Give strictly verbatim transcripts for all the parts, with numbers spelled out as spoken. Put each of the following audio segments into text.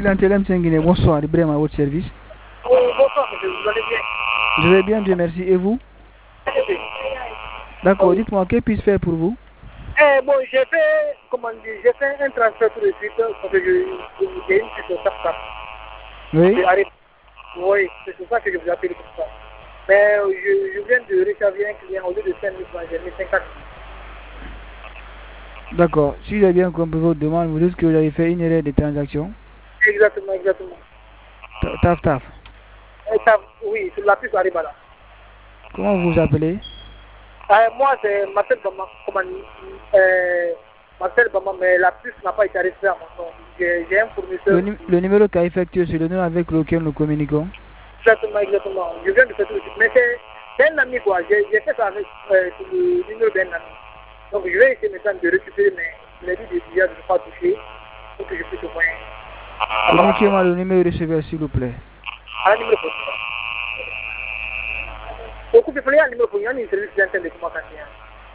Clientèle Guinée, bonsoir, Ibrahim à votre service. Oh, bonsoir, monsieur, vous allez bien? Je vais bien, Dieu merci. Et vous? D'accord, dites-moi, que puis-je faire pour vous? Eh, bon, j'ai fait, comment dire, j'ai fait un transfert tout de suite parce que je- j'ai une petite start-up. Oui. J'ai arrêté. Oui, c'est pour ça que je vous appelle comme ça. Mais euh, je, je viens de réserver un client au lieu de cinq mille francs, j'ai mis cinquante mille. D'accord, si j'ai bien compris votre demande, vous dites que vous avez fait une erreur de transaction. Exactement, exactement. Ta- Taf, taf. Et ça, oui, sur la piste Aribala. Comment vous vous appelez? Euh, moi, c'est Marcel Bama, comment euh, Marcel Bama, mais la piste n'a pas été arrêtée à mon nom. J'ai j'ai un fournisseur. Le, nu- le numéro qu'a effectué, c'est le numéro avec lequel nous communiquons. Exactement, exactement. Je viens de faire tout de suite. Mais c'est c'est un ami, quoi. J'ai j'ai fait ça avec euh, sur le numéro d'un ami. Donc, je vais essayer maintenant de récupérer mes les livres d'étudiants de ne pas toucher pour que je puisse au moins. Communiquez-moi le numéro de receveur, s'il vous plaît. À la numéro. Au coup de fil, il y a un numéro pour y a un service clientèle de comment ça tient.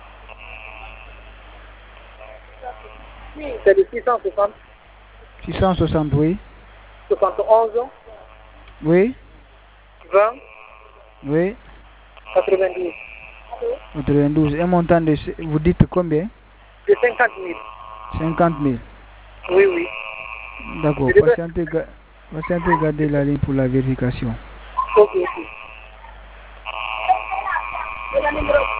C'est le six cent soixante, six cent soixante, oui. soixante et onze, Oui. vingt, Oui. quatre-vingt-douze. quatre-vingt-douze. Un montant de. Vous dites combien? C'est cinquante mille. cinquante mille. Oui, oui. D'accord. Je devais- Patientez, ga- patientez, gardez la ligne pour la vérification. Ok, ok. Et la numéro